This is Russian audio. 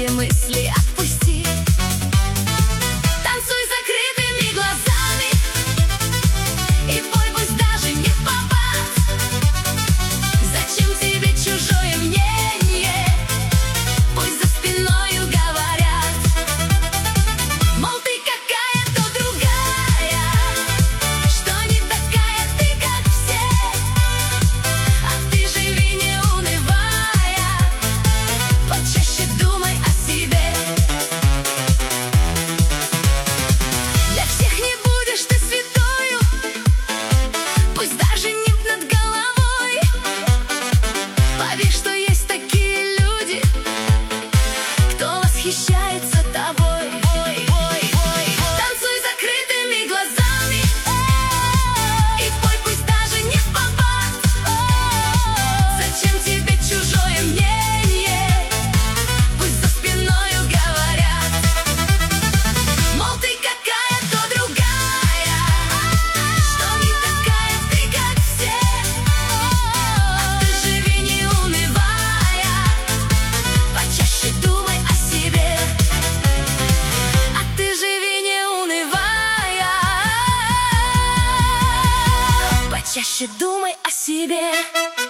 все мысли отпусти. Танцуй с закрытыми глазами и пой, пусть даже не в попад. Зачем тебе чужое мнение? Пусть за спиною говорят, мол, ты какая-то другая, что не такая ты, как все. А ты живи, не унывая, почаще думай о себе. Для всех не будешь ты святою, пусть даже нимб над головой. Поверь, что есть такие люди, кто восхищается тобой. Танцуй с закрытыми глазами и пой, пусть даже не в попад. Зачем тебе чужое мнение? Пусть за спиною говорят, мол, ты какая-то другая, что не такая ты, как все. А ты живи, не унывая, почаще думай о себе. А ты живи, не унывая, почаще думай о себе.